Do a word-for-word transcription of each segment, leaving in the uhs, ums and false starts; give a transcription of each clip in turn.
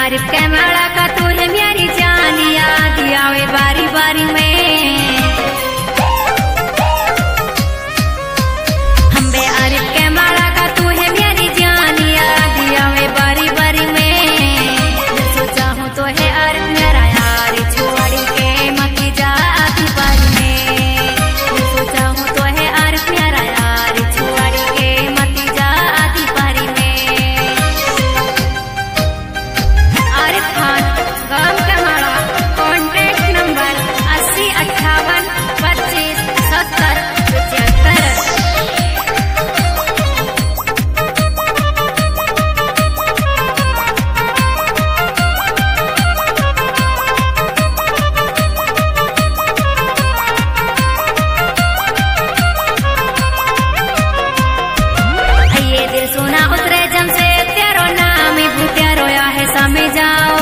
आरिफ के माड़ा का तू है मेरी जान, याद आवे बारी बारी में। हम बे आरिफ के माड़ा का तू है मेरी जान, याद आवे बारी बारी में। मैं सोचा हूँ तो है आरिफ मेरा यार, छोड़ के मत जा आधी बारी में। मैं सोचा हूँ तो है आरिफ मेरा यार, छोड़ के मत जा आधी बारी में। आरिफ खान गांव कमाड़ा, कॉन्टैक्ट नंबर अस्सी अट्ठावन पच्चीस सत्तर पचहत्तर। ये दिल सुना उतरे जम से तेरो नाम ही भूतिया रोया है समय जाओ।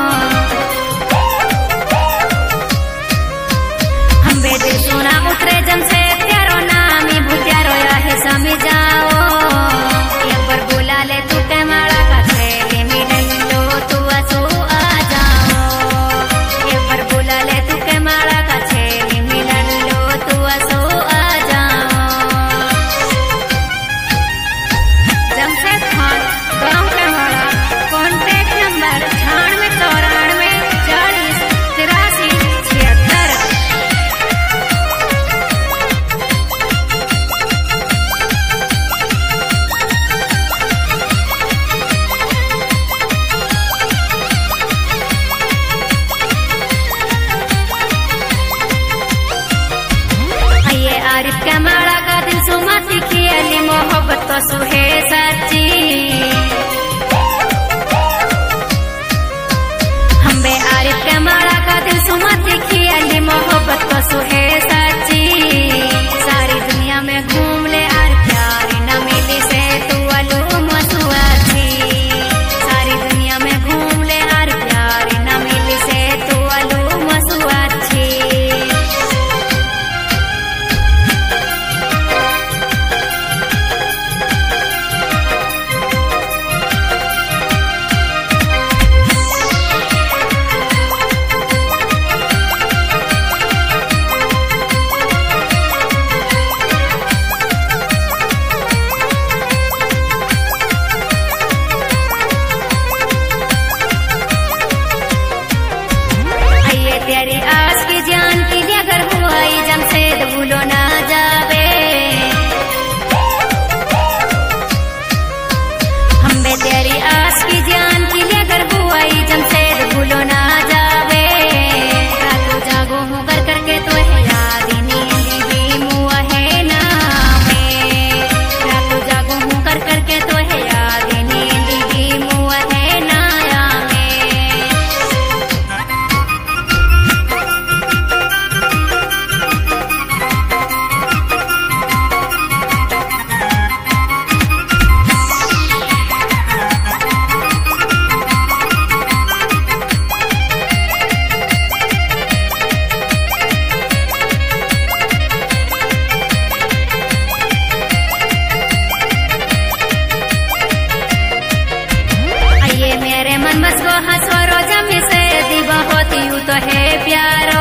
हम बे दिल सुना उतरे जम से तेरो नाम ही भूतिया रोया है समय जाओ। एक बार बुला ले तू के माड़ा का खेले मिलन लो तू असो आ जाओ। एक बार बुला ले तू के माड़ा का खेले मिलन लो तू असो आ जाओ। जमशेद खान गांव कमाड़ा, कॉन्टैक्ट नंबर छियानवे चौरानवे चालीस तिरासी छिहत्तर। ये आरिफ के माड़ा का दिल सुमाती खियाली, मोहब्बत तो सुहे सच्ची। हम बे आरिफ के माड़ा का दिल सुमाती खियाली, मोहब्बत तो सुहे सच्ची। सारी दुनिया में घूम ले आर प्यार न मिली से तू अलू मसुआ थी। सारी दुनिया में घूम ले आर प्यार न मिली से तू अलू मसुआ थी। ये तेरी आस की जान की लिए अगर हुआ ये जमशेद भूलो ना जावे। हम बे तेरी आस की जान की लिए अगर हुआ ये जमशेद भूलो ना जावे। रातों जागो हूँ कर करके तो है याद नींद भी मुआ है ना में। रातों जागो हूँ कर करके तो है याद नींद भी मुआ है ना में। ये मेरे मन बस वो हंसो रोजा में से दीवा होती हूँ तो है प्यारो।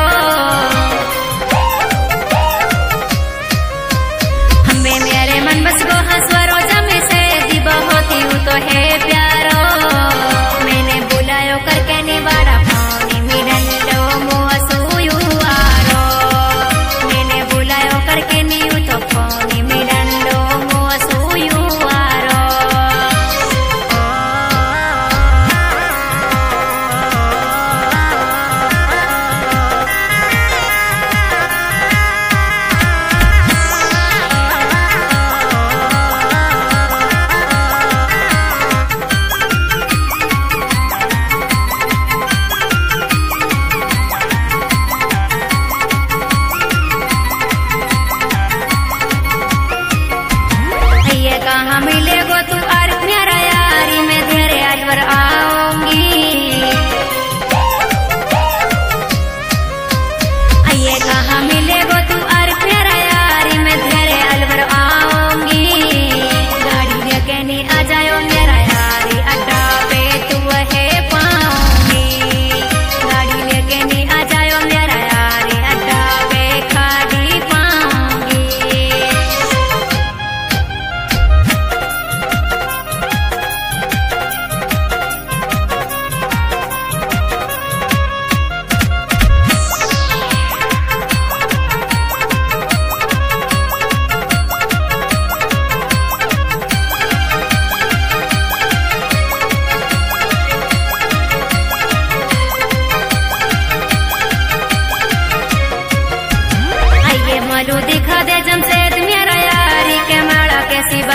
हमें मेरे मन बस वो हंसो रोजा में से दीवा होती हूँ तो है प्यारो। मैंने बुलायो करके निवारा पानी मिलन लो मुआसू आरो। मैंने बुलायो करके नीयू तो पानी मिलन लो मुआसू आरो।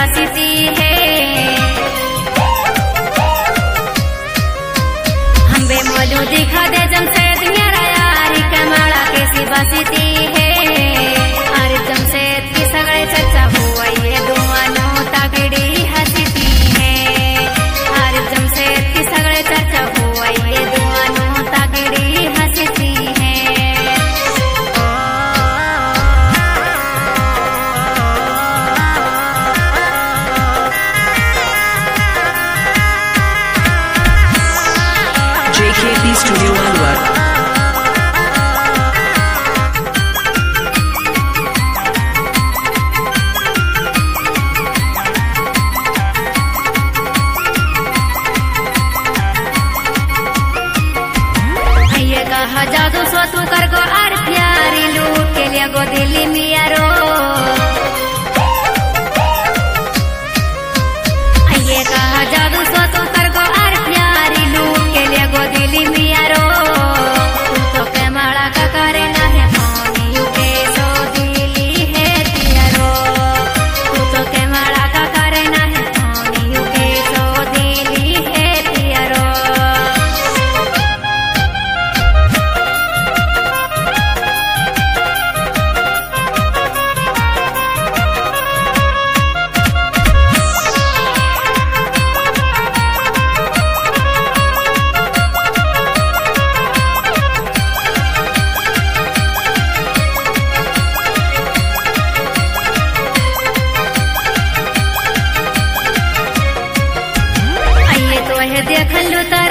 बसती है। हम बे मोलू दिखा दे जमशेद मेरा यारी कमाड़ा कैसी बसती है। अरे जमशेद की सगळे चर्चा हुआ ये दोनों तगड़ी हंसती है। अरे जमशेद की सगळे चर्चा हुआ ये दोनों तगड़ी हंसती है। J K P Studio Alwar. जादू सोतू कर गो आर प्यारी लूट के लिए गो दिल्ली मिया रो। ये कहा जादू सोतू कर गो आर प्यारी लूट के लिए गो दिल्ली मिया रो। तू तो कैमाड़ा का करे ना है पानी यू के सो दिल्ली है तिया रो। तू तो कैमाड़ा का करे ना है पानी यू के सो दिल्ली है तिया रो। देख लो तो